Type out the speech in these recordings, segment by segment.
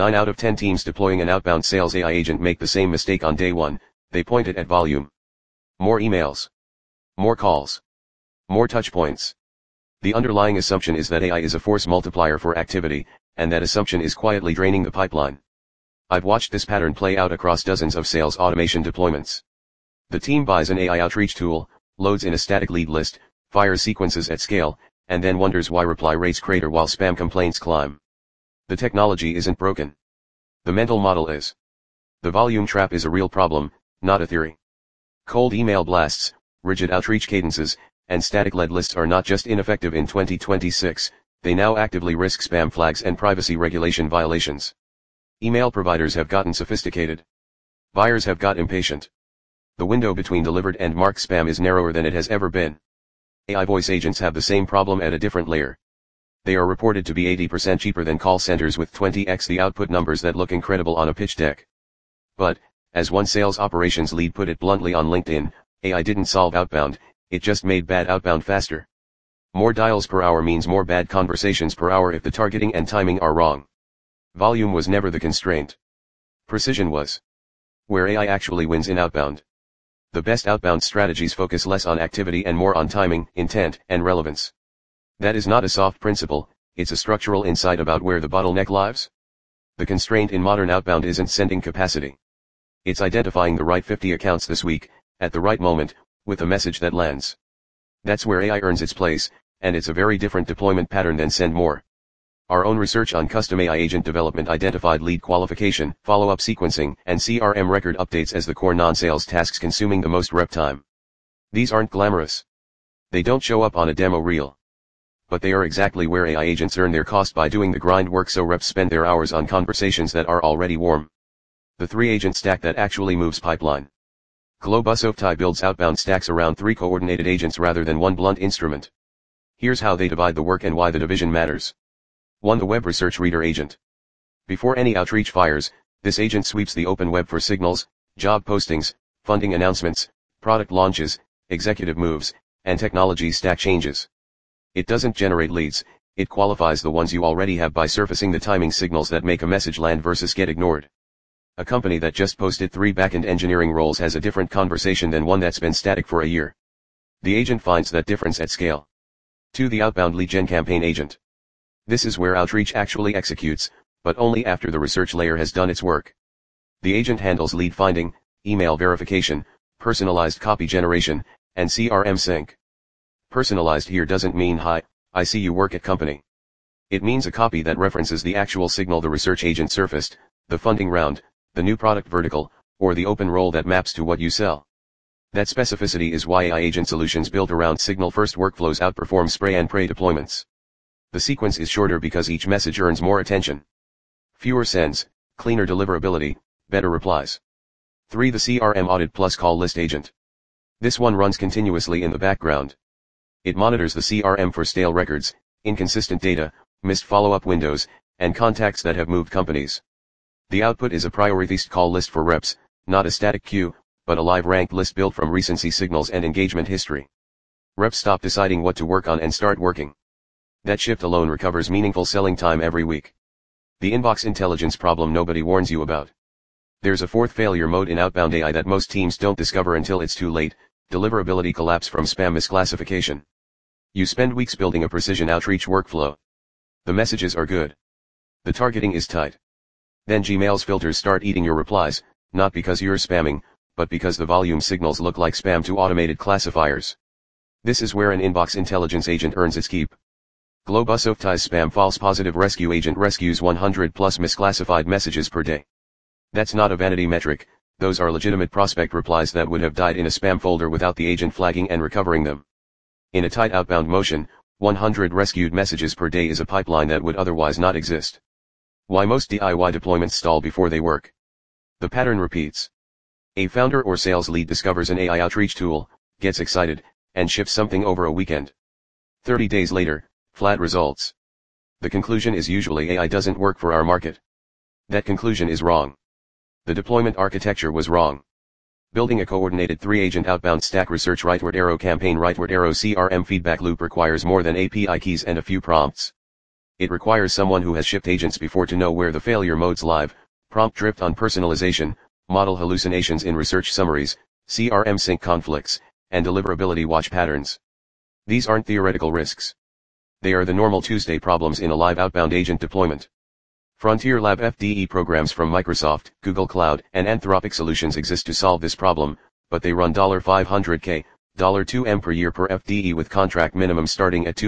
9 out of 10 teams deploying an outbound sales AI agent make the same mistake on day one. They point it at volume. More emails. More calls. More touchpoints. The underlying assumption is that AI is a force multiplier for activity, and that assumption is quietly draining the pipeline. I've watched this pattern play out across dozens of sales automation deployments. The team buys an AI outreach tool, loads in a static lead list, fires sequences at scale, and then wonders why reply rates crater while spam complaints climb. The technology isn't broken. The mental model is. The volume trap is a real problem, not a theory. Cold email blasts, rigid outreach cadences, and static lead lists are not just ineffective in 2026, they now actively risk spam flags and privacy regulation violations. Email providers have gotten sophisticated. Buyers have got impatient. The window between delivered and marked spam is narrower than it has ever been. AI voice agents have the same problem at a different layer. They are reported to be 80% cheaper than call centers with 20x the output numbers that look incredible on a pitch deck. But, as one sales operations lead put it bluntly on LinkedIn, AI didn't solve outbound, it just made bad outbound faster. More dials per hour means more bad conversations per hour if the targeting and timing are wrong. Volume was never the constraint. Precision was. Where AI actually wins in outbound. The best outbound strategies focus less on activity and more on timing, intent, and relevance. That is not a soft principle, it's a structural insight about where the bottleneck lies. The constraint in modern outbound isn't sending capacity. It's identifying the right 50 accounts this week, at the right moment, with a message that lands. That's where AI earns its place, and it's a very different deployment pattern than send more. Our own research on custom AI agent development identified lead qualification, follow-up sequencing, and CRM record updates as the core non-sales tasks consuming the most rep time. These aren't glamorous. They don't show up on a demo reel. But they are exactly where AI agents earn their cost by doing the grind work so reps spend their hours on conversations that are already warm. The 3-agent stack that actually moves pipeline. Globusopti builds outbound stacks around 3 coordinated agents rather than one blunt instrument. Here's how they divide the work and why the division matters. 1. The Web Research Reader Agent. Before any outreach fires, this agent sweeps the open web for signals, job postings, funding announcements, product launches, executive moves, and technology stack changes. It doesn't generate leads, it qualifies the ones you already have by surfacing the timing signals that make a message land versus get ignored. A company that just posted 3 backend engineering roles has a different conversation than one that's been static for a year. The agent finds that difference at scale. 2. The Outbound Lead Gen Campaign Agent. This is where outreach actually executes, but only after the research layer has done its work. The agent handles lead finding, email verification, personalized copy generation, and CRM sync. Personalized here doesn't mean "Hi, I see you work at company." It means a copy that references the actual signal the research agent surfaced, the funding round, the new product vertical, or the open role that maps to what you sell. That specificity is why AI agent solutions built around signal-first workflows outperform spray and pray deployments. The sequence is shorter because each message earns more attention. Fewer sends, cleaner deliverability, better replies. 3. The CRM Audit Plus Call List Agent. This one runs continuously in the background. It monitors the CRM for stale records, inconsistent data, missed follow-up windows, and contacts that have moved companies. The output is a prioritized call list for reps, not a static queue, but a live ranked list built from recency signals and engagement history. Reps stop deciding what to work on and start working. That shift alone recovers meaningful selling time every week. The inbox intelligence problem nobody warns you about. There's a 4th failure mode in outbound AI that most teams don't discover until it's too late: deliverability collapse from spam misclassification. You spend weeks building a precision outreach workflow. The messages are good. The targeting is tight. Then Gmail's filters start eating your replies, not because you're spamming, but because the volume signals look like spam to automated classifiers. This is where an inbox intelligence agent earns its keep. Globusopti's spam false positive rescue agent rescues 100 plus misclassified messages per day. That's not a vanity metric, those are legitimate prospect replies that would have died in a spam folder without the agent flagging and recovering them. In a tight outbound motion, 100 rescued messages per day is a pipeline that would otherwise not exist. Why most DIY deployments stall before they work? The pattern repeats. A founder or sales lead discovers an AI outreach tool, gets excited, and ships something over a weekend. 30 days later, flat results. The conclusion is usually AI doesn't work for our market. That conclusion is wrong. The deployment architecture was wrong. Building a coordinated 3-agent outbound stack research rightward arrow campaign rightward arrow CRM feedback loop requires more than API keys and a few prompts. It requires someone who has shipped agents before to know where the failure modes live, prompt drift on personalization, model hallucinations in research summaries, CRM sync conflicts, and deliverability watch patterns. These aren't theoretical risks. They are the normal Tuesday problems in a live outbound agent deployment. Frontier Lab FDE programs from Microsoft, Google Cloud, and Anthropic Solutions exist to solve this problem, but they run $500K, $2M per year per FDE with contract minimum starting at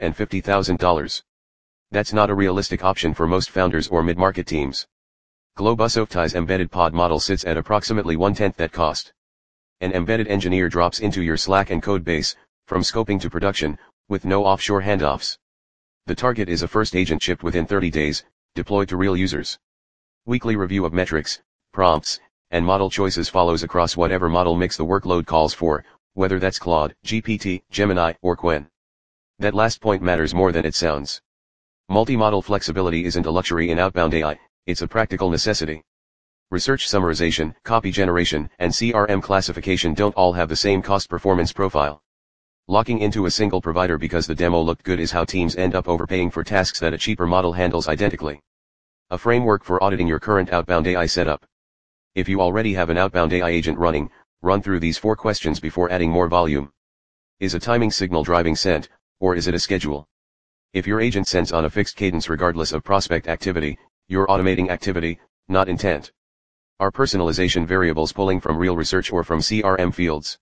$250,000. That's not a realistic option for most founders or mid-market teams. Globusofty's embedded pod model sits at approximately 1/10 that cost. An embedded engineer drops into your Slack and code base, from scoping to production, with no offshore handoffs. The target is a first agent shipped within 30 days, deployed to real users. Weekly review of metrics, prompts, and model choices follows across whatever model mix the workload calls for, whether that's Claude, GPT, Gemini, or Qwen. That last point matters more than it sounds. Multi-model flexibility isn't a luxury in outbound AI, it's a practical necessity. Research summarization, copy generation, and CRM classification don't all have the same cost-performance profile. Locking into a single provider because the demo looked good is how teams end up overpaying for tasks that a cheaper model handles identically. A framework for auditing your current outbound AI setup. If you already have an outbound AI agent running, run through these 4 questions before adding more volume. Is a timing signal driving sent, or is it a schedule? If your agent sends on a fixed cadence regardless of prospect activity, you're automating activity, not intent. Are personalization variables pulling from real research or from CRM fields?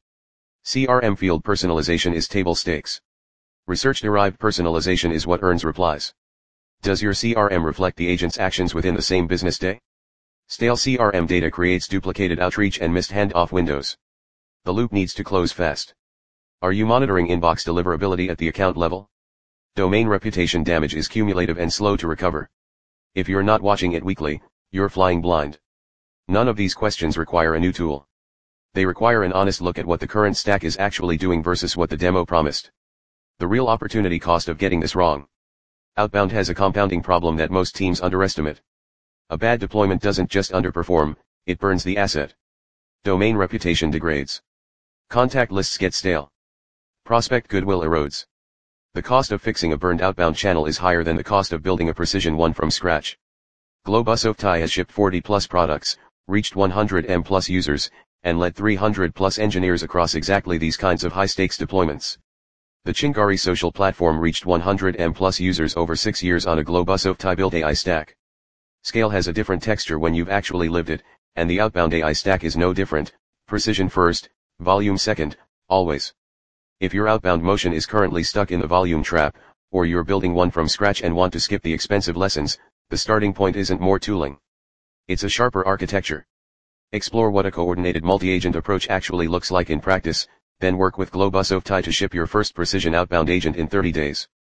CRM field personalization is table stakes. Research-derived personalization is what earns replies. Does your CRM reflect the agent's actions within the same business day? Stale CRM data creates duplicated outreach and missed handoff windows. The loop needs to close fast. Are you monitoring inbox deliverability at the account level? Domain reputation damage is cumulative and slow to recover. If you're not watching it weekly, you're flying blind. None of these questions require a new tool. They require an honest look at what the current stack is actually doing versus what the demo promised. The real opportunity cost of getting this wrong. Outbound has a compounding problem that most teams underestimate. A bad deployment doesn't just underperform, it burns the asset. Domain reputation degrades. Contact lists get stale. Prospect goodwill erodes. The cost of fixing a burned outbound channel is higher than the cost of building a precision one from scratch. Globusofty has shipped 40+ products, reached 100M+ users, and led 300+ engineers across exactly these kinds of high-stakes deployments. The Chingari social platform reached 100M+ users over 6 years on a Globusofty built AI stack. Scale has a different texture when you've actually lived it, and the outbound AI stack is no different, precision first, volume second, always. If your outbound motion is currently stuck in the volume trap, or you're building one from scratch and want to skip the expensive lessons, the starting point isn't more tooling. It's a sharper architecture. Explore what a coordinated multi-agent approach actually looks like in practice, then work with Globusofty to ship your first precision outbound agent in 30 days.